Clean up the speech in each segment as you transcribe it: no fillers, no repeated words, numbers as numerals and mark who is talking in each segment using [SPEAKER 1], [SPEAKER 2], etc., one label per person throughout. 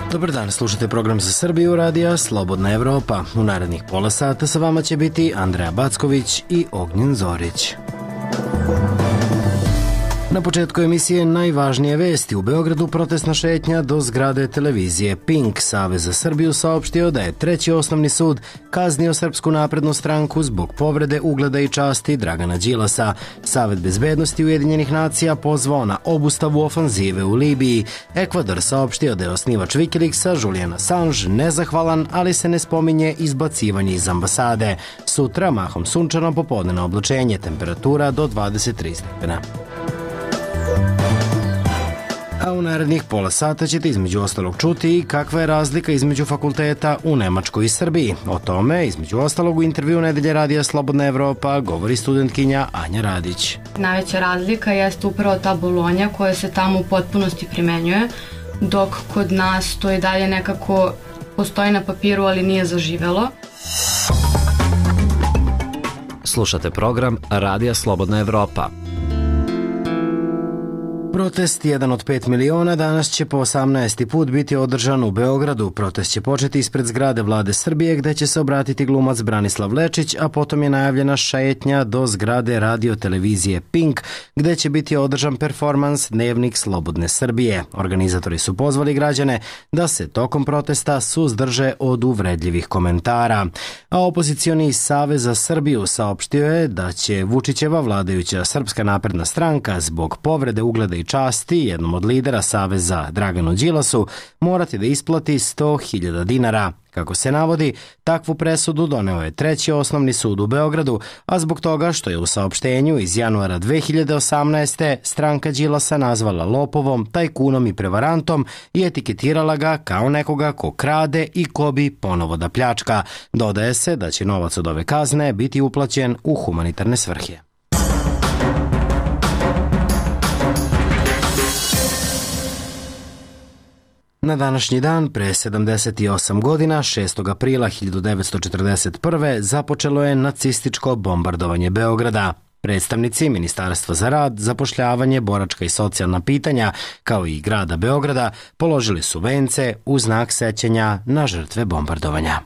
[SPEAKER 1] Dobar dan, slušate program za Srbiju radija Slobodna Evropa. U narednih pola sata sa vama će biti Andreja Backović i Ognjen Zorić. Na početku emisije najvažnije vesti. U Beogradu protestna šetnja do zgrade televizije Pink. Savez za Srbiju saopštio da je Treći osnovni sud kaznio Srpsku naprednu stranku zbog povrede ugleda i časti Dragana Đilasa. Savet bezbednosti Ujedinjenih nacija pozvao na obustavu ofanzive u Libiji. Ekvador saopštio da je osnivač Wikileaksa Julian Assange nezahvalan, ali se ne spominje izbacivanje iz ambasade. Sutra mahom sunčano, popodnevno oblačenje, temperatura do 23 stepena. A u narednih pola sata ćete između ostalog čuti i kakva je razlika između fakulteta u Nemačkoj i Srbiji. O tome, između ostalog, u intervju Nedelje radija Slobodna Evropa govori studentkinja Anja Radić.
[SPEAKER 2] Najveća razlika jeste upravo ta Bolonja koja se tamo u potpunosti primenjuje, dok kod nas to i dalje nekako postoji na papiru, ali nije zaživelo.
[SPEAKER 3] Slušate program Radija Slobodna Evropa.
[SPEAKER 1] Protest, jedan od 5 miliona, danas će po 18. put biti održan u Beogradu. Protest će početi ispred zgrade Vlade Srbije, gde će se obratiti glumac Branislav Lečić, a potom je najavljena šetnja do zgrade radio televizije Pink, gde će biti održan performans Dnevnik Slobodne Srbije. Organizatori su pozvali građane da se tokom protesta suzdrže od uvredljivih komentara. A opozicioni Savez za Srbiju saopštio je da će Vučićeva vladajuća Srpska napredna stranka zbog povrede ugleda i časti jednom od lidera Saveza Draganu Đilasu morati da isplati 100.000 dinara. Kako se navodi, takvu presudu doneo je Treći osnovni sud u Beogradu, a zbog toga što je u saopštenju iz januara 2018. stranka Đilasa nazvala lopovom, tajkunom i prevarantom i etiketirala ga kao nekoga ko krade i ko bi ponovo da pljačka. Dodaje se da će novac od ove kazne biti uplaćen u humanitarne svrhe. Na današnji dan, pre 78 godina, 6. aprila 1941. započelo je nacističko bombardovanje Beograda. Predstavnici Ministarstva za rad, zapošljavanje, boračka i socijalna pitanja, kao i grada Beograda, položili su vence u znak sećanja na žrtve bombardovanja.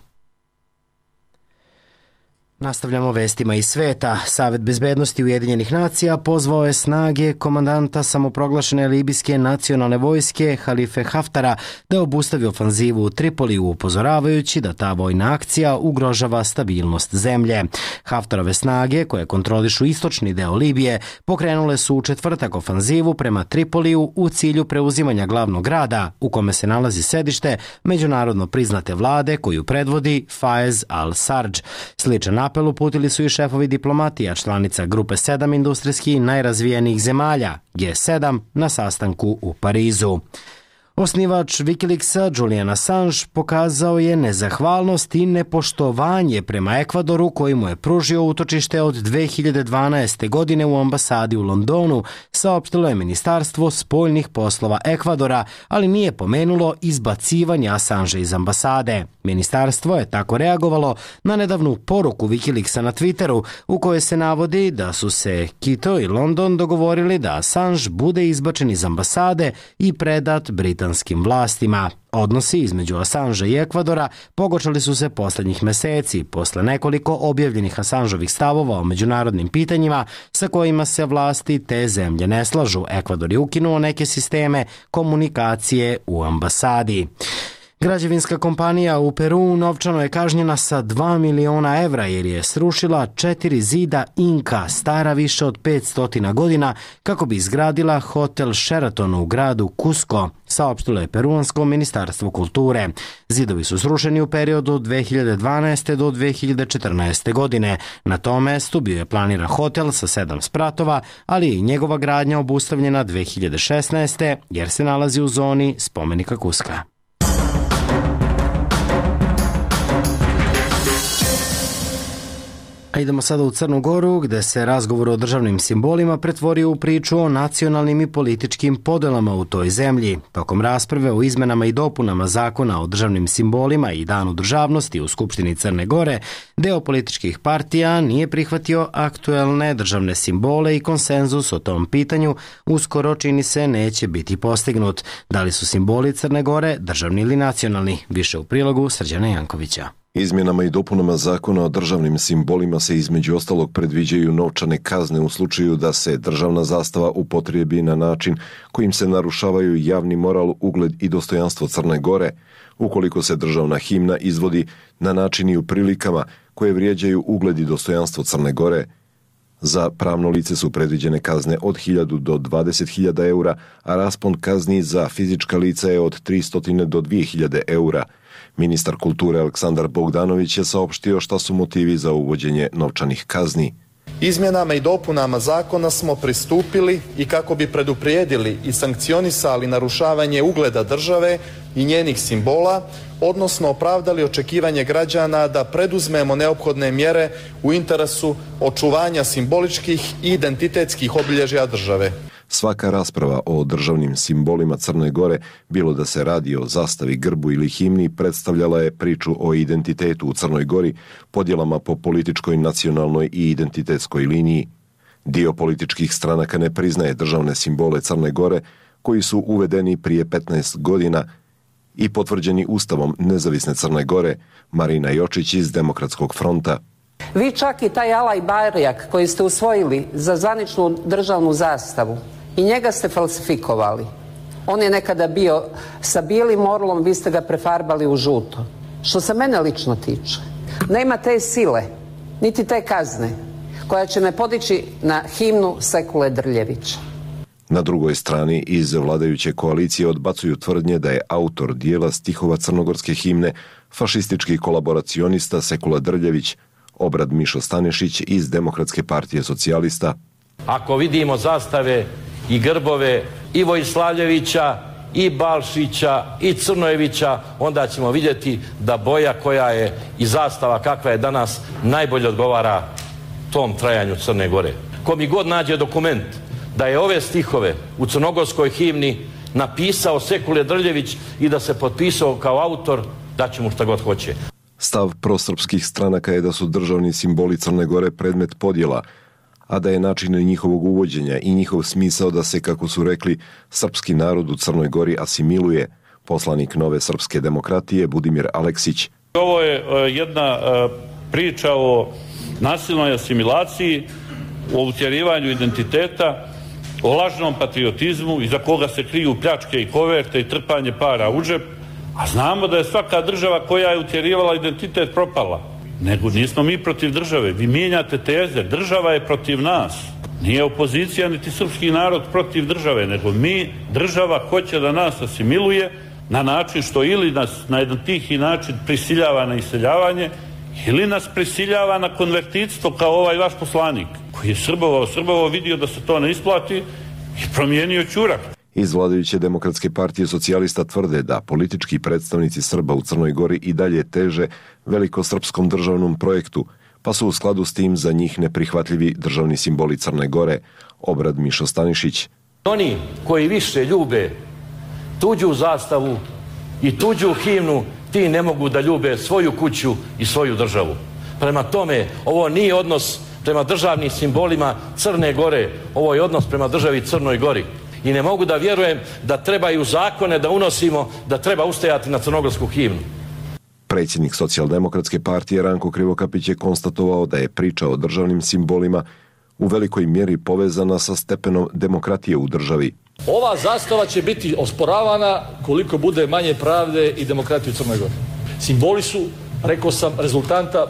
[SPEAKER 1] Nastavljamo vestima iz sveta. Savet bezbednosti Ujedinjenih nacija pozvao je snage komandanta samoproglašene libijske nacionalne vojske Halife Haftara da obustavi ofanzivu u Tripoliju, upozoravajući da ta vojna akcija ugrožava stabilnost zemlje. Haftarove snage, koje kontrolišu istočni deo Libije, pokrenule su u četvrtak ofanzivu prema Tripoliju u cilju preuzimanja glavnog grada, u kome se nalazi sedište međunarodno priznate vlade koju predvodi Fayez al-Sarraj. Sličan apel uputili su i šefovi diplomatija članica Grupe 7 industrijski najrazvijenijih zemalja, G7, na sastanku u Parizu. Osnivač Wikileaksa Julian Assange pokazao je nezahvalnost i nepoštovanje prema Ekvadoru, koji mu je pružio utočište od 2012. godine u ambasadi u Londonu, saopštilo je Ministarstvo spoljnih poslova Ekvadora, ali nije pomenulo izbacivanje Assangea iz ambasade. Ministarstvo je tako reagovalo na nedavnu poruku Wikileaksa na Twitteru, u kojoj se navodi da su se Quito i London dogovorili da Assange bude izbačen iz ambasade i predat britanskim vlastima. Odnosi između Assangea i Ekvadora pogoršali su se poslednjih meseci, posle nekoliko objavljenih Assangeovih stavova o međunarodnim pitanjima sa kojima se vlasti te zemlje ne slažu. Ekvador je ukinuo neke sisteme komunikacije u ambasadi. Građevinska kompanija u Peruu novčano je kažnjena sa 2 miliona evra jer je srušila 4 zida Inka, stara više od 500 godina, kako bi izgradila hotel Sheraton u gradu Cusco, saopštilo je peruansko ministarstvo kulture. Zidovi su srušeni u periodu 2012. do 2014. godine. Na tom mestu bio je planiran hotel sa 7 spratova, ali i njegova gradnja obustavljena 2016. jer se nalazi u zoni spomenika Cusca. A idemo sada u Crnu Goru, gde se razgovor o državnim simbolima pretvorio u priču o nacionalnim i političkim podelama u toj zemlji. Tokom rasprave o izmenama i dopunama zakona o državnim simbolima i danu državnosti u Skupštini Crne Gore, deo političkih partija nije prihvatio aktuelne državne simbole i konsenzus o tom pitanju uskoro, čini se, neće biti postignut. Da li su simboli Crne Gore državni ili nacionalni? Više u prilogu Srđana Jankovića.
[SPEAKER 4] Izmjenama i dopunama zakona o državnim simbolima se između ostalog predviđaju novčane kazne u slučaju da se državna zastava upotrijebi na način kojim se narušavaju javni moral, ugled i dostojanstvo Crne Gore, ukoliko se državna himna izvodi na način i u prilikama koje vrijeđaju ugled i dostojanstvo Crne Gore. Za pravno lice su predviđene kazne od 1.000 do 20.000 eura, a raspon kazni za fizička lica je od 300 do 2.000 eura. Ministar kulture Aleksandar Bogdanović je saopštio šta su motivi za uvođenje novčanih kazni.
[SPEAKER 5] Izmjenama i dopunama zakona smo pristupili i kako bi preduprijedili i sankcionisali narušavanje ugleda države i njenih simbola, odnosno opravdali očekivanje građana da preduzmemo neophodne mjere u interesu očuvanja simboličkih i identitetskih obilježja države.
[SPEAKER 4] Svaka rasprava o državnim simbolima Crne Gore, bilo da se radi o zastavi, grbu ili himni, predstavljala je priču o identitetu u Crnoj Gori, podjelama po političkoj, nacionalnoj i identitetskoj liniji. Dio političkih stranaka ne priznaje državne simbole Crne Gore, koji su uvedeni prije 15 godina i potvrđeni Ustavom Nezavisne Crne Gore. Marina Jočić iz Demokratskog fronta.
[SPEAKER 6] Vi čak i taj Alaj Barjak koji ste usvojili za zvaničnu državnu zastavu, i njega ste falsifikovali. On je nekada bio sa bijelim orlom, vi ste ga prefarbali u žuto. Što se mene lično tiče, nema te sile, niti te kazne, koja će me podići na himnu Sekule Drljevića.
[SPEAKER 4] Na drugoj strani iz vladajuće koalicije odbacuju tvrdnje da je autor dijela stihova crnogorske himne fašistički kolaboracionista Sekula Drljević, Obrad Mišo Stanešić iz Demokratske partije socijalista.
[SPEAKER 7] Ako vidimo zastave i grbove i Vojslavljevića, i Balšića, i Crnojevića, onda ćemo vidjeti da boja koja je i zastava kakva je danas najbolje odgovara tom trajanju Crne Gore. Ko mi god nađe dokument da je ove stihove u crnogorskoj himni napisao Sekule Drljević i da se potpisao kao autor, daće mu šta god hoće.
[SPEAKER 4] Stav prosrpskih stranaka je da su državni simboli Crne Gore predmet podjela, a da je način njihovog uvođenja i njihov smisao da se, kako su rekli, srpski narod u Crnoj Gori asimiluje. Poslanik Nove srpske demokratije Budimir Aleksić.
[SPEAKER 8] Ovo je jedna priča o nasilnoj asimilaciji, o utjerivanju identiteta, o lažnom patriotizmu iza koga se kriju pljačke i koverte i trpanje para u džep, a znamo da je svaka država koja je utjerivala identitet propala. Nego nismo mi protiv države. Vi mijenjate teze. Država je protiv nas. Nije opozicija niti srpski narod protiv države, nego država hoće da nas asimiluje na način što ili nas na jedan tihi način prisiljava na iseljavanje, ili nas prisiljava na konvertitstvo kao ovaj vaš poslanik, koji je srbovao, vidio da se to ne isplati i promijenio ćurak.
[SPEAKER 4] Iz vladajuće Demokratske partije socijalista tvrde da politički predstavnici Srba u Crnoj Gori i dalje teže velikosrpskom državnom projektu, pa su u skladu s tim za njih neprihvatljivi državni simboli Crne Gore. Obrad Mišo Stanišić.
[SPEAKER 7] Oni koji više ljube tuđu zastavu i tuđu himnu, ti ne mogu da ljube svoju kuću i svoju državu. Prema tome, ovo nije odnos prema državnim simbolima Crne Gore, ovo je odnos prema državi Crnoj Gori. I ne mogu da vjerujem da trebaju zakone da unosimo, da treba ustajati na crnogorsku himnu.
[SPEAKER 4] Predsjednik Socijaldemokratske partije Ranko Krivokapić je konstatovao da je priča o državnim simbolima u velikoj mjeri povezana sa stepenom demokratije u državi.
[SPEAKER 9] Ova zastava će biti osporavana koliko bude manje pravde i demokratije u Crnoj Gori. Simboli su, rekao sam, rezultanta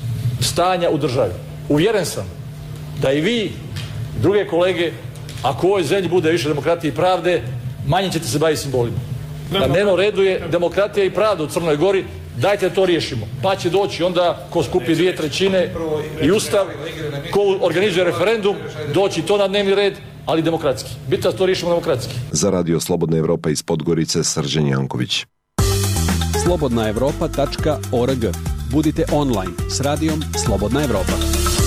[SPEAKER 9] stanja u državi. Uvjeren sam da i vi, druge kolege, ako u ovoj zemlji bude više demokratije i pravde, manje ćete se baviti simbolima. Na dnevnom redu je demokratija i pravda u Crnoj Gori, dajte to riješimo. Pa će doći onda ko skupi 2/3 i Ustav, ko organizuje referendum, doći to na dnevni red, ali demokratski. Bitno da to riješimo demokratski.
[SPEAKER 4] Za Radio Slobodna Evropa iz Podgorice, Srđan Janković.
[SPEAKER 10] slobodnaevropa.org. Budite online s radijom Slobodna Evropa.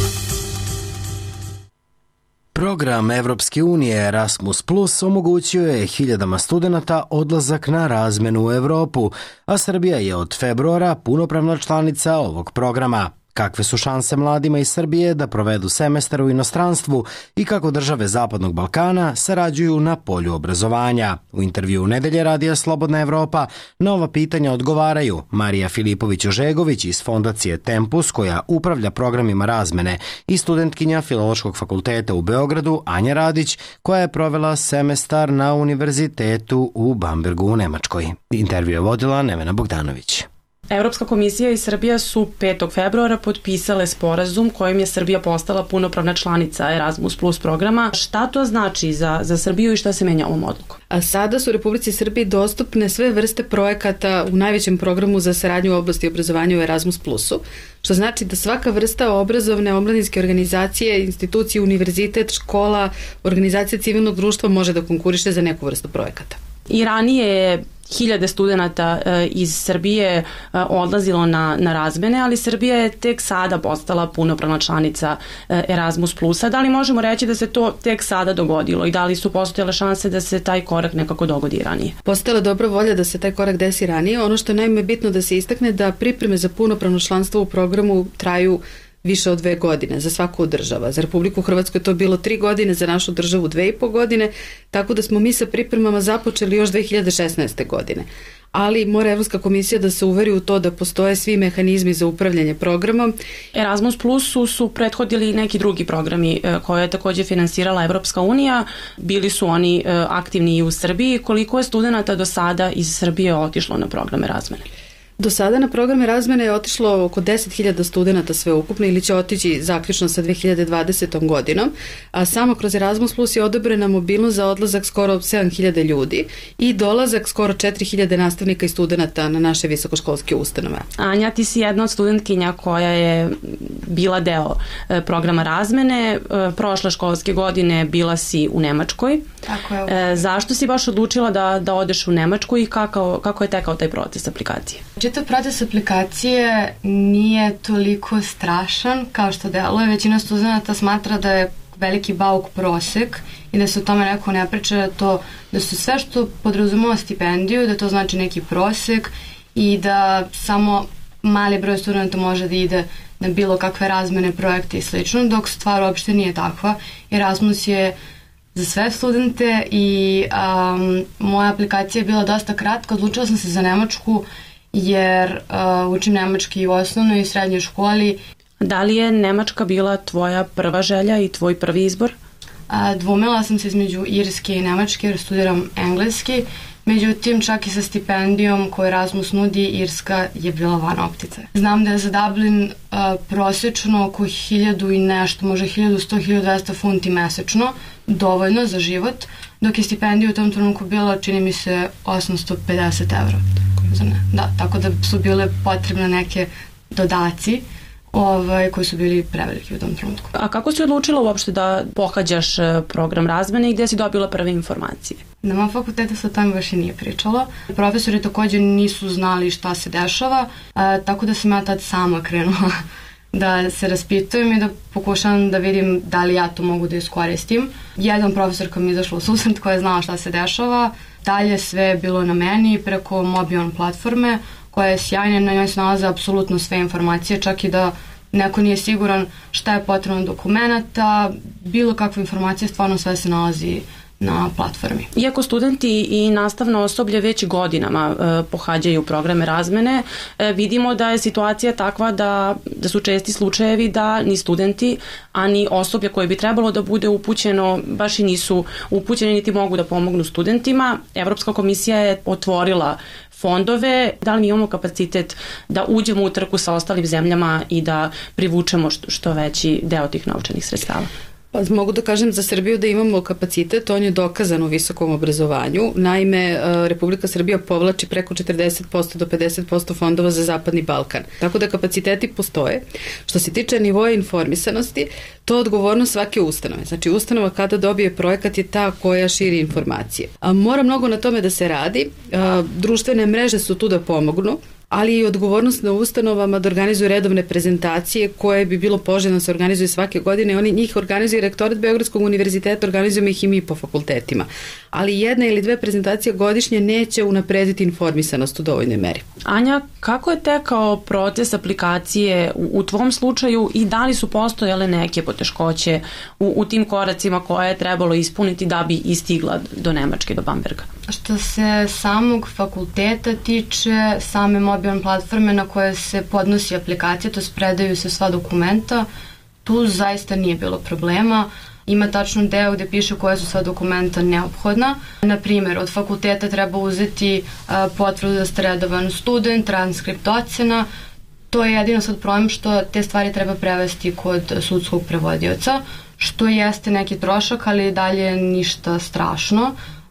[SPEAKER 1] Program Evropske unije Erasmus Plus omogućio je hiljadama studenata odlazak na razmenu u Evropu, a Srbija je od februara punopravna članica ovog programa. Kakve su šanse mladima iz Srbije da provedu semestar u inostranstvu i kako države Zapadnog Balkana sarađuju na polju obrazovanja? U intervju Nedelje Radija Slobodna Evropa na ova pitanja odgovaraju Marija Filipović-Ožegović iz Fondacije Tempus, koja upravlja programima razmene, i studentkinja Filološkog fakulteta u Beogradu Anja Radić, koja je provela semestar na univerzitetu u Bambergu u Nemačkoj. Intervju je vodila Nevena Bogdanović.
[SPEAKER 10] Evropska komisija i Srbija su 5. februara potpisale sporazum kojim je Srbija postala punopravna članica Erasmus Plus programa. Šta to znači za Srbiju i šta se menja ovom odlukom?
[SPEAKER 2] A sada su u Republici Srbiji dostupne sve vrste projekata u najvećem programu za saradnju u oblasti obrazovanja u Erasmus Plusu, što znači da svaka vrsta obrazovne omladinske organizacije, institucije, univerzitet, škola, organizacija civilnog društva može da konkuriše za neku vrstu projekata.
[SPEAKER 10] I ranije je hiljade studenta iz Srbije odlazilo na razmene, ali Srbija je tek sada postala punopravna članica Erasmus Plusa. Da li možemo reći da se to tek sada dogodilo i da li su postojale šanse da se taj korak nekako dogodi ranije?
[SPEAKER 2] Postojala dobra volja da se taj korak desi ranije. Ono što je najme bitno da se istakne da pripreme za punopravno članstvo u programu traju više od 2 godine za svaku od država. Za Republiku Hrvatsku je to bilo 3 godine, za našu državu 2,5 godine, tako da smo mi sa pripremama započeli još 2016. godine. Ali mora Evropska komisija da se uveri u to da postoje svi mehanizmi za upravljanje programom.
[SPEAKER 10] Erasmus Plusu su prethodili neki drugi programi koje je takođe finansirala Evropska unija. Bili su oni aktivni i u Srbiji. Koliko je studenta do sada iz Srbije otišlo na programe razmene?
[SPEAKER 2] Do sada na programe razmene je otišlo oko 10.000 studenta sveukupno ili će otići zaključno sa 2020. godinom, a samo kroz Erasmus Plus je odobrena mobilnost za odlazak skoro 7.000 ljudi i dolazak skoro 4.000 nastavnika i studenta na naše visokoškolske ustanove.
[SPEAKER 10] Anja, ti si jedna od studentkinja koja je bila deo programa razmene. Prošle školske godine bila si u Nemačkoj.
[SPEAKER 2] Tako je.
[SPEAKER 10] Zašto si baš odlučila da odeš u Nemačku i kako je tekao taj proces aplikacije?
[SPEAKER 2] Čitav proces aplikacije nije toliko strašan kao što deluje. Većina studenta smatra da je veliki bauk prosek i da se o tome neko ne priča, da su sve što podrazumeva stipendiju, da to znači neki prosek i da samo mali broj studenta može da ide na bilo kakve razmene, projekte i slično, dok stvar uopšte nije takva. Erasmus je za sve studente i moja aplikacija je bila dosta kratka. Odlučila sam se za Nemačku jer učim nemački u osnovnoj i srednjoj školi.
[SPEAKER 10] Da li je Nemačka bila tvoja prva želja i tvoj prvi izbor?
[SPEAKER 2] Dvomila sam se između Irske i Nemačke jer studiram engleski, međutim čak i sa stipendijom koju Erasmus nudi, Irska je bila van optice. Znam da je za Dublin prosečno oko 1000 i nešto, može 1100-1200 funti mesečno, dovoljno za život, dok je stipendija u tom trenutku bila, čini mi se, 850 evra. Da, tako da su bile potrebne neke dodaci koji su bili preveliki u tom trenutku.
[SPEAKER 10] A kako si odlučila uopšte da pohađaš program razmene i gdje si dobila prve informacije?
[SPEAKER 2] Na mojom fakultetu se o tome baš i nije pričalo. Profesori također nisu znali šta se dešava, tako da sam ja tad sama krenula da se raspitujem i da pokušam da vidim da li ja to mogu da iskoristim. Jedan profesor koji mi je izašla u susret koja je znala šta se dešava, dalje sve je bilo na meni preko Mobion platforme koja je sjajna, na njoj se nalaze apsolutno sve informacije, čak i da neko nije siguran šta je potrebno dokumenta, bilo kakve informacije, stvarno sve se nalazi na platformi.
[SPEAKER 10] Iako studenti i nastavno osoblje već godinama pohađaju programe razmene, vidimo da je situacija takva da su česti slučajevi da ni studenti, a ni osoblje koje bi trebalo da bude upućeno baš i nisu upućeni niti mogu da pomognu studentima. Evropska komisija je otvorila fondove. Da li mi imamo kapacitet da uđemo u trku sa ostalim zemljama i da privučemo što veći deo tih novčanih sredstava?
[SPEAKER 2] Pa mogu da kažem za Srbiju da imamo kapacitet, on je dokazan u visokom obrazovanju. Naime, Republika Srbija povlači preko 40% do 50% fondova za Zapadni Balkan. Tako da kapaciteti postoje. Što se tiče nivoa informisanosti, to je odgovornost svake ustanove. Znači, ustanova kada dobije projekat je ta koja širi informacije. Mora mnogo na tome da se radi. Društvene mreže su tu da pomognu.
[SPEAKER 11] ali i odgovornost na ustanovama da organizuju redovne prezentacije koje bi bilo poželjno da se organizuju svake godine. Oni njih organizuju Rektorat Beogradskog univerziteta, organizujemo ih i mi po fakultetima. Ali jedna ili dve prezentacije godišnje neće unaprediti informisanost u dovoljnoj meri.
[SPEAKER 10] Anja, kako je tekao proces aplikacije u tvom slučaju i da li su postojale neke poteškoće u tim koracima koje je trebalo ispuniti da bi istigla do Nemačke, do Bamberga?
[SPEAKER 2] Što se samog fakulteta tiče, same mobilne platforme na koje se podnosi aplikacija, to predaju se sva dokumenta, tu zaista nije bilo problema. Ima tačno deo gde piše koje su sva dokumenta neophodna. Naprimer, od fakulteta treba uzeti potvrdu da ste redovan student, transkript ocena. To je jedino sad problem što te stvari treba prevesti kod sudskog prevodioca, što jeste neki trošak, ali dalje ništa strašno.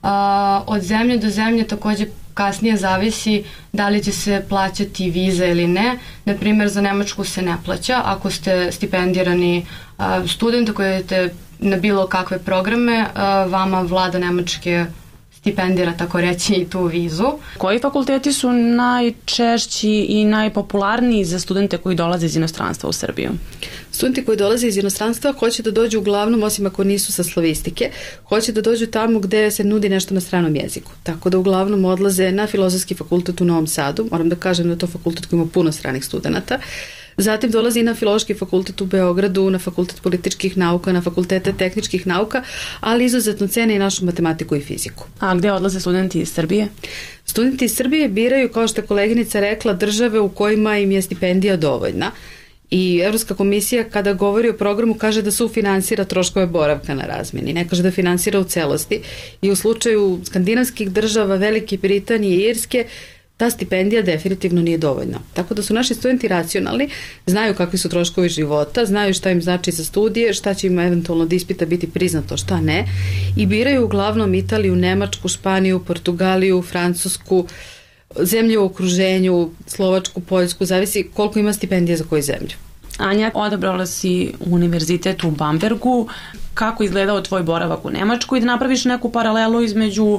[SPEAKER 2] Od zemlje do zemlje takođe kasnije zavisi da li će se plaćati viza ili ne. Naprimjer, za Nemačku se ne plaća. Ako ste stipendirani student koji idete na bilo kakve programe, vama vlada Nemačke stipendira, tako reći, i tu vizu.
[SPEAKER 10] Koji fakulteti su najčešći i najpopularniji za studente koji dolaze iz inostranstva u Srbiju?
[SPEAKER 11] Studenti koji dolaze iz inostranstva hoće da dođu uglavnom, osim ako nisu sa slavistike, hoće da dođu tamo gde se nudi nešto na stranom jeziku. Tako da uglavnom odlaze na Filozofski fakultet u Novom Sadu. Moram da kažem da je to fakultet koji ima puno stranih studenta. Zatim dolazi i na Filološki fakultet u Beogradu, na Fakultet političkih nauka, na Fakultete tehničkih nauka, ali izuzetno cene i našu matematiku i fiziku.
[SPEAKER 10] A gde odlaze studenti iz Srbije?
[SPEAKER 11] Studenti iz Srbije biraju, kao što je koleginica rekla, države u kojima im je stipendija dovoljna. I Evropska komisija kada govori o programu kaže da sufinansira troškove boravka na razmeni, ne kaže da finansira u celosti. I u slučaju skandinavskih država, Velike Britanije i Irske, ta stipendija definitivno nije dovoljna. Tako da su naši studenti racionalni, znaju kakvi su troškovi života, znaju šta im znači za studije, šta će im eventualno od ispita biti priznato, šta ne, i biraju uglavnom Italiju, Nemačku, Španiju, Portugaliju, Francusku, zemlje u okruženju, Slovačku, Poljsku, zavisi koliko ima stipendija za koju zemlju.
[SPEAKER 10] Anja, odabrala si univerzitet u Bambergu. Kako izgledao tvoj boravak u Nemačkoj i da napraviš neku paralelu između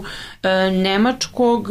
[SPEAKER 10] nemačkog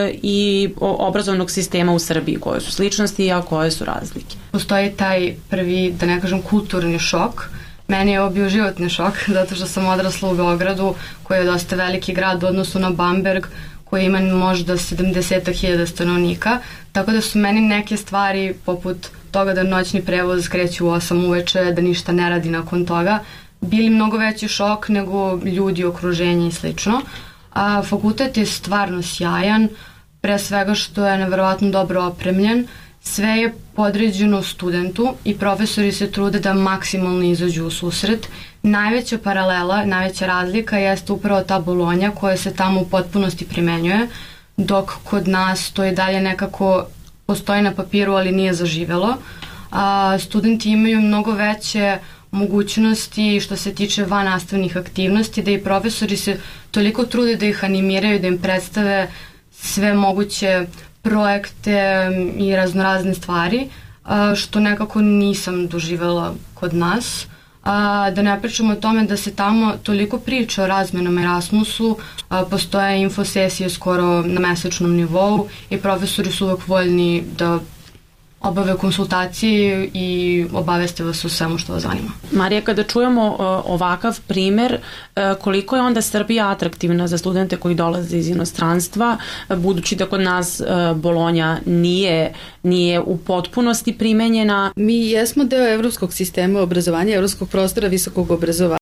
[SPEAKER 10] i obrazovnog sistema u Srbiji, koje su sličnosti, a koje su razlike?
[SPEAKER 2] Postoji taj prvi, da ne kažem, kulturni šok. Meni je ovo bio životni šok, zato što sam odrasla u Beogradu, koji je dosta veliki grad u odnosu na Bamberg, koji ima možda 70.000 stanovnika, tako da su meni neke stvari poput toga da noćni prevoz kreće u 8 uveče, da ništa ne radi nakon toga, bili mnogo veći šok nego ljudi, okruženje i slično. A fakultet je stvarno sjajan, pre svega što je neverovatno dobro opremljen, sve je podređeno studentu i profesori se trude da maksimalno izađu u susret. Najveća paralela, najveća razlika jeste upravo ta Bolonja koja se tamo u potpunosti primenjuje, dok kod nas to je dalje nekako postoji na papiru, ali nije zaživelo. Studenti imaju mnogo veće mogućnosti što se tiče vannastavnih aktivnosti, da i profesori se toliko trude da ih animiraju, da im predstave sve moguće projekte i raznorazne stvari, što nekako nisam doživela kod nas. Da ne pričamo o tome da se tamo toliko priča o razmenom Erasmusu, postoje infosesije skoro na mesečnom nivou i profesori su uvek voljni da obave konsultacije i obaveste vas o svemu što vas zanima.
[SPEAKER 10] Marija, kada čujemo ovakav primer, koliko je onda Srbija atraktivna za studente koji dolaze iz inostranstva, budući da kod nas Bolonja nije u potpunosti primenjena?
[SPEAKER 11] Mi jesmo deo evropskog sistema obrazovanja, evropskog prostora visokog obrazovanja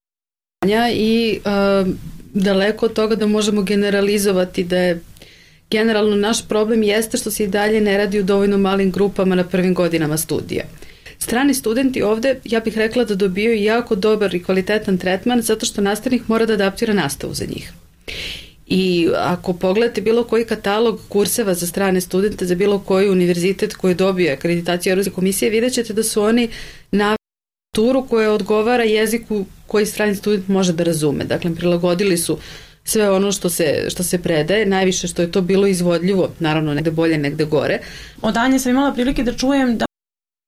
[SPEAKER 11] i daleko od toga da možemo generalizovati da je generalno naš problem jeste što se i dalje ne radi u dovoljno malim grupama na prvim godinama studija. Strani studenti ovde, ja bih rekla da dobijaju jako dobar i kvalitetan tretman zato što nastavnik mora da adaptira nastavu za njih. I ako pogledate bilo koji katalog kurseva za strane studente, za bilo koji univerzitet koji dobije akreditaciju Evropske komisije, vidjet ćete da su oni na turu koja odgovara jeziku koji strani student može da razume. Dakle, prilagodili su sve ono što se predaje, najviše što je to bilo izvodljivo, naravno negde bolje, negde gore.
[SPEAKER 10] Od Anje sam imala prilike da čujem da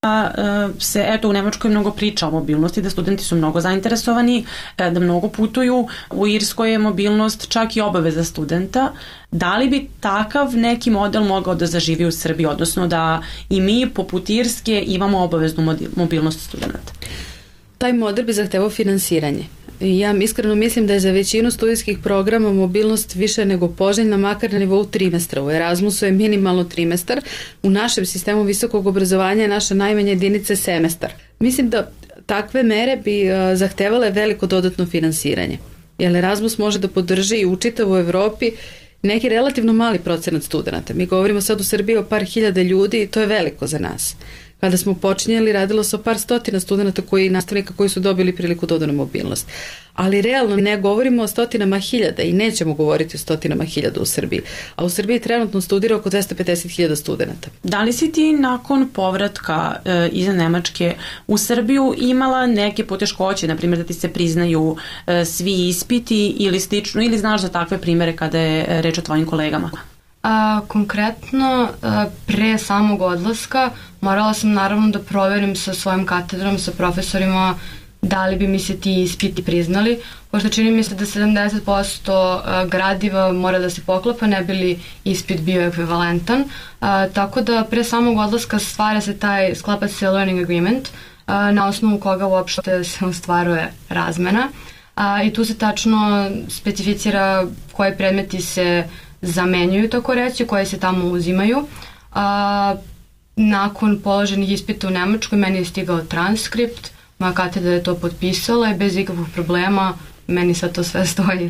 [SPEAKER 10] se u Nemačkoj mnogo priča o mobilnosti, da studenti su mnogo zainteresovani, da mnogo putuju. U Irskoj je mobilnost čak i obaveza studenta. Da li bi takav neki model mogao da zaživi u Srbiji, odnosno da i mi poput Irske imamo obaveznu mobilnost studenta?
[SPEAKER 11] Taj model bi zahtevao finansiranje. Ja iskreno mislim da je za većinu studijskih programa mobilnost više nego poželjna, makar na nivou trimestra. U Erasmusu je minimalno trimestar, u našem sistemu visokog obrazovanja je naša najmanja jedinica semestar. Mislim da takve mere bi zahtevale veliko dodatno finansiranje, jer Erasmus može da podrži i u čitavoj Evropi neki relativno mali procenat studenta. Mi govorimo sad u Srbiji o par hiljada ljudi i to je veliko za nas. Kada smo počinjeli, radilo se o par stotina studenta nastavnika koji su dobili priliku dodanu mobilnost. Ali realno ne govorimo o stotinama hiljada i nećemo govoriti o stotinama hiljada u Srbiji. A u Srbiji trenutno studira oko 250.000 studenta.
[SPEAKER 10] Da li si ti nakon povratka iz Nemačke u Srbiju imala neke poteškoće, na primjer da ti se priznaju svi ispiti ili slično, ili znaš za takve primere kada je reč o tvojim kolegama?
[SPEAKER 2] Konkretno, pre samog odlaska morala sam naravno da proverim sa svojim katedrom, sa profesorima da li bi mi se ti ispiti priznali, pošto čini mi se da 70% gradiva mora da se poklapa, ne bi li ispit bio ekvivalentan, tako da pre samog odlaska sklapa se learning agreement, na osnovu koga uopšte se ostvaruje razmena, i tu se tačno specificira koji predmeti se zamenjuju, tako reći, koje se tamo uzimaju. Nakon položenih ispita u Nemačkoj meni je stigao transkript, moja katedra je to potpisala i bez ikakvog problema meni sad to sve stoji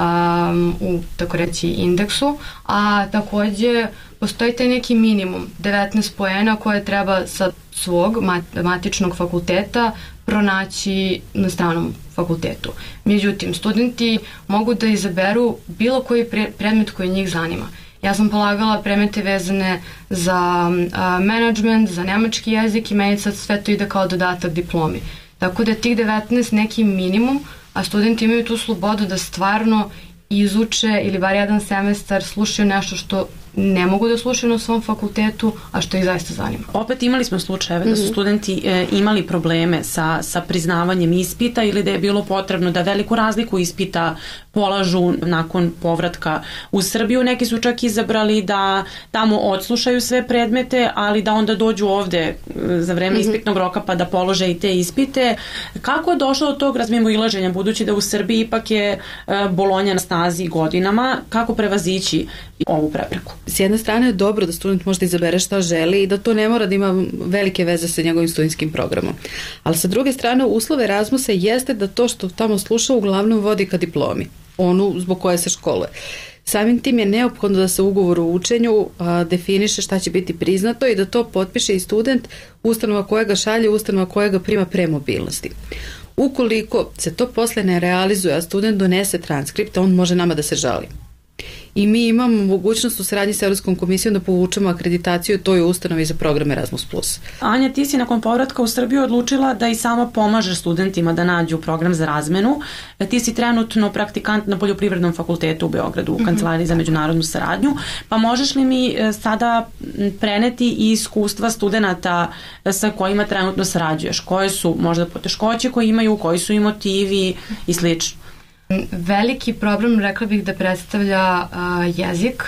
[SPEAKER 2] u, tako reći, indeksu. A takođe postoji taj neki minimum, 19 poena koje treba sa svog matičnog fakulteta pronaći na stranom fakultetu. Međutim, studenti mogu da izaberu bilo koji predmet koji njih zanima. Ja sam polagala predmete vezane za management, za nemački jezik i meni sad sve to ide kao dodatak diplomi. Tako da tih 19 neki minimum, a studenti imaju tu slobodu da stvarno izuče ili bar jedan semestar slušaju nešto što ne mogu da slušaju na svom fakultetu, a što ih zaista zanima.
[SPEAKER 10] Opet imali smo slučajeve da su studenti imali probleme sa priznavanjem ispita ili da je bilo potrebno da veliku razliku ispita polažu nakon povratka u Srbiju. Neki su čak izabrali da tamo odslušaju sve predmete, ali da onda dođu ovde za vreme ispitnog roka pa da polože i te ispite. Kako je došlo do tog razmimoilaženja, budući da u Srbiji ipak je Bolonja na snazi godinama, kako prevazići ovu prepreku?
[SPEAKER 11] S jedne strane je dobro da student može da izabere šta želi i da to ne mora da ima velike veze sa njegovim studentskim programom. Ali sa druge strane, uslov Erasmusa jeste da to što tamo sluša uglavnom vodi ka diplomi, onu zbog koje se školuje. Samim tim je neophodno da se ugovor o učenju definiše šta će biti priznato i da to potpiše i student, ustanova koja ga šalje, ustanova koja ga prima pre mobilnosti. Ukoliko se to posle ne realizuje, a student donese transkript, on može nama da se žali. I mi imamo mogućnost u saradnji sa Evropskom komisijom da povučemo akreditaciju toj ustanovi za program Erasmus+.
[SPEAKER 10] Anja, ti si nakon povratka u Srbiju odlučila da i sama pomažeš studentima da nađu program za razmenu. Ti si trenutno praktikant na Poljoprivrednom fakultetu u Beogradu, u Kancelariji za međunarodnu saradnju, pa možeš li mi sada preneti i iskustva studenata sa kojima trenutno sarađuješ? Koje su možda poteškoće koje imaju, koji su i motivi i slično?
[SPEAKER 2] Veliki problem, rekla bih, da predstavlja jezik,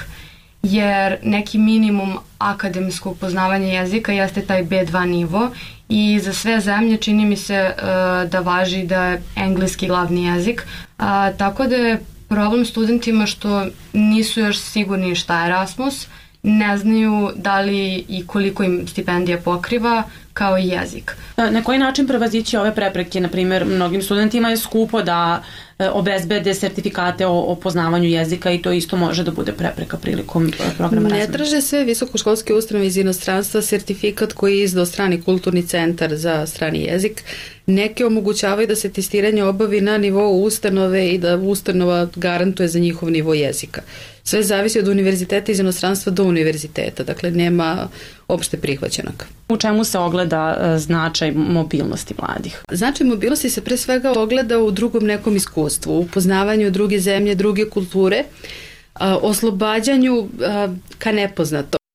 [SPEAKER 2] jer neki minimum akademskog poznavanja jezika jeste taj B2 nivo i za sve zemlje čini mi se da važi da je engleski glavni jezik, tako da je problem studentima što nisu još sigurni šta je Erasmus, ne znaju da li i koliko im stipendija pokriva, kao i jezik.
[SPEAKER 10] Na koji način prevazići ove prepreke? Na primjer, mnogim studentima je skupo da obezbede sertifikate o poznavanju jezika i to isto može da bude prepreka prilikom programa razmene.
[SPEAKER 11] Ne traže sve visokoškolske ustanove iz inostranstva sertifikat koji je izdao strani kulturni centar za strani jezik. Neke omogućavaju da se testiranje obavi na nivou ustanove i da ustanova garantuje za njihov nivo jezika. Sve zavisi od univerziteta iz inostranstva do univerziteta, dakle nema opšte prihvaćenog.
[SPEAKER 10] U čemu se ogleda značaj mobilnosti mladih?
[SPEAKER 11] Značaj mobilnosti se pre svega ogleda u drugom nekom iskustvu, u poznavanju druge zemlje, druge kulture, oslobađanju ka nepoznatom.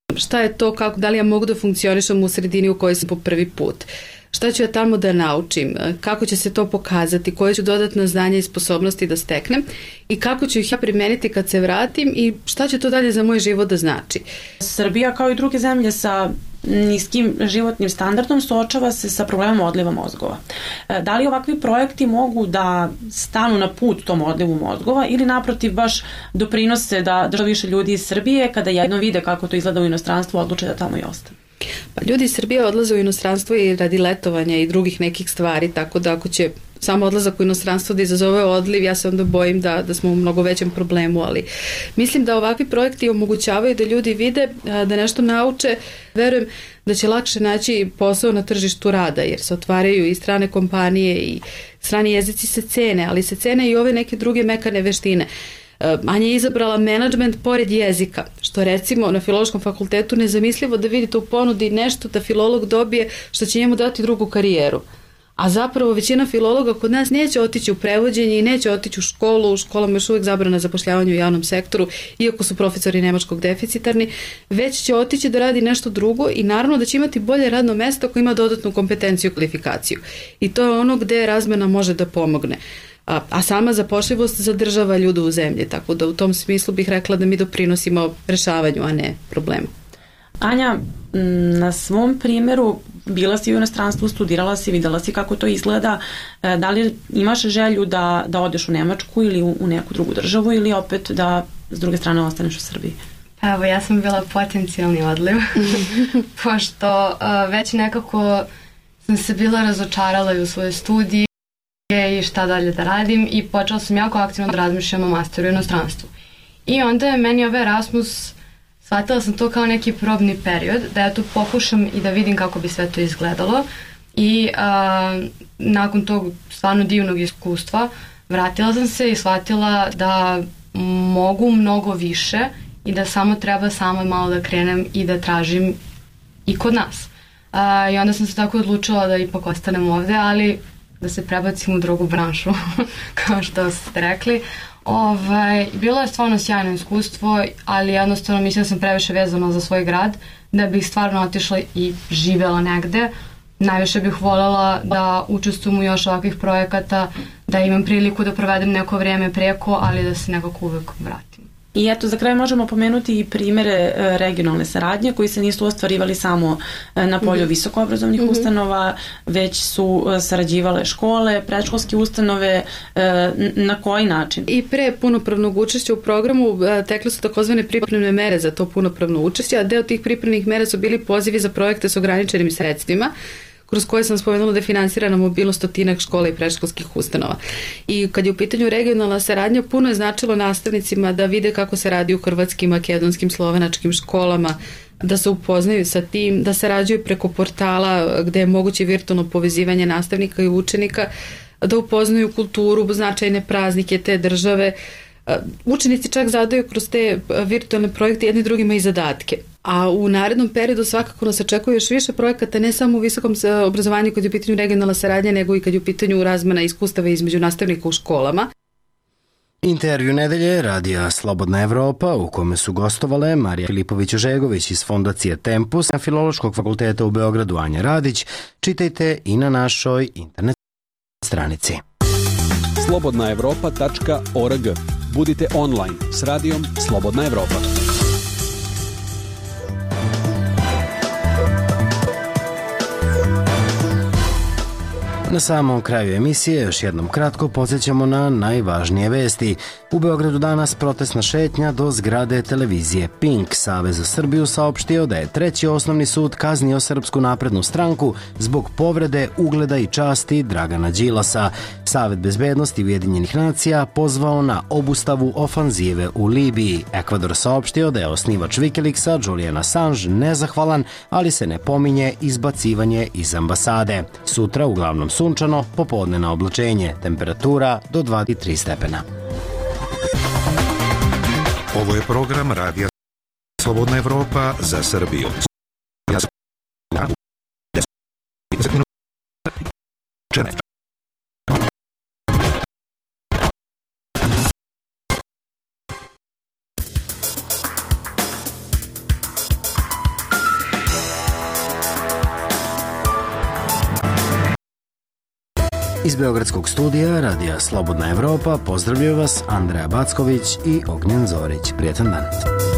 [SPEAKER 11] Šta je to, kako, da li ja mogu da funkcionišem u sredini u kojoj sam po prvi put? Šta ću ja tamo da naučim? Kako će se to pokazati? Koje ću dodatna znanja i sposobnosti da steknem? I kako ću ih ja primeniti kad se vratim? I šta će to dalje za moj život da znači?
[SPEAKER 10] Srbija, kao i druge zemlje sa niskim životnim standardom, suočava se sa problemom odliva mozgova. Da li ovakvi projekti mogu da stanu na put tom odlivu mozgova ili naprotiv baš doprinose da što više ljudi iz Srbije, kada jednom vide kako to izgleda u inostranstvu, odluče da tamo i ostane?
[SPEAKER 11] Pa ljudi iz Srbije odlaze u inostranstvo i radi letovanja i drugih nekih stvari, tako da ako će samo odlazak u inostranstvo da izazove odliv, ja se onda bojim da smo u mnogo većem problemu, ali mislim da ovakvi projekti omogućavaju da ljudi vide, da nešto nauče. Verujem da će lakše naći posao na tržištu rada, jer se otvaraju i strane kompanije i strani jezici se cene, ali se cene i ove neke druge mekane veštine. Anja je izabrala menadžment pored jezika, što recimo na Filološkom fakultetu nezamislivo da vidite u ponudi nešto da filolog dobije što će njemu dati drugu karijeru. A zapravo većina filologa kod nas neće otići u prevođenje i neće otići u školu. U školama još uvijek zabrana zapošljavanja u javnom sektoru, iako su profesori nemačkog deficitarni, već će otići da radi nešto drugo i naravno da će imati bolje radno mesto ako ima dodatnu kompetenciju i kvalifikaciju. I to je ono gde razmena može da pomogne. A sama zapošljivost zadržava ljude u zemlji, tako da u tom smislu bih rekla da mi doprinosimo rešavanju, a ne problemu.
[SPEAKER 10] Anja, na svom primjeru bila si u inostranstvu, studirala si, videla si kako to izgleda. Da li imaš želju da odeš u Nemačku ili u neku drugu državu ili opet da s druge strane ostaneš u Srbiji?
[SPEAKER 2] Evo, ja sam bila potencijalni odliv, pošto već nekako sam se bila razočarala i u svoje studije i šta dalje da radim i počela sam jako aktivno da razmišljam o masteru u inostranstvu. I onda je meni ovaj Erasmus, shvatila sam to kao neki probni period, da ja tu pokušam i da vidim kako bi sve to izgledalo i nakon tog stvarno divnog iskustva vratila sam se i shvatila da mogu mnogo više i da samo treba samo malo da krenem i da tražim i kod nas. I onda sam se tako odlučila da ipak ostanem ovde, ali da se prebacim u drugu branšu, kao što ste rekli. Bilo je stvarno sjajno iskustvo, ali jednostavno mislim da sam previše vezana za svoj grad, da bih stvarno otišla i živela negde. Najviše bih voljela da učestvujem u još ovakvih projekata, da imam priliku da provedem neko vrijeme preko, ali da se nekako uvek vratim.
[SPEAKER 10] I eto, za kraj možemo pomenuti i primere regionalne saradnje koji se nisu ostvarivali samo na polju visokoobrazovnih ustanova, već su sarađivale škole, predškolske ustanove. Na koji način?
[SPEAKER 11] I pre punopravnog učešća u programu tekle su takozvane pripremne mere za to punopravno učešće, a deo tih pripremnih mera su bili pozivi za projekte s ograničenim sredstvima, kroz koje sam spomenula da je finansirana mobilnost stotinak škola i predškolskih ustanova. I kad je u pitanju regionalna saradnja, puno je značilo nastavnicima da vide kako se radi u hrvatskim, makedonskim, slovenačkim školama, da se upoznaju sa tim, da sarađuju preko portala gde je moguće virtualno povezivanje nastavnika i učenika, da upoznaju kulturu, značajne praznike te države. Učenici čak zadaju kroz te virtualne projekte jedni drugima i zadatke. A u narednom periodu svakako nas očekuje još više projekata, ne samo u visokom obrazovanju kad je u pitanju regionalna saradnja, nego i kad je u pitanju razmena iskustava između nastavnika u školama.
[SPEAKER 1] Intervju nedelje Radija Slobodna Evropa, u kome su gostovale Marija Filipović-Ožegović iz Fondacije Tempus na Filološkog fakulteta u Beogradu Anja Radić, čitajte i na našoj internet stranici.
[SPEAKER 12] slobodnaevropa.org. Budite online s radijom Slobodna Evropa.
[SPEAKER 1] Na samom kraju emisije još jednom kratko podsjećamo na najvažnije vesti. U Beogradu danas protestna šetnja do zgrade televizije Pink. Savez za Srbiju saopštio da je Treći osnovni sud kaznio Srpsku naprednu stranku zbog povrede ugleda i časti Dragana Đilasa. Savet bezbednosti Ujedinjenih nacija pozvao na obustavu ofanzive u Libiji. Ekvador saopštio da je osnivač Wikileaksa Julian Assange nezahvalan, ali se ne pominje izbacivanje iz ambasade. Sutra uglavnom sunčano, popodne na oblačenje, temperatura do 23 stepena.
[SPEAKER 13] Ovo je program Radija Slobodna Evropa za Srbiju.
[SPEAKER 1] Iz Beogradskog studija Radija Slobodna Evropa pozdravljaju vas Andreja Backović i Ognjen Zorić. Prijetan dan.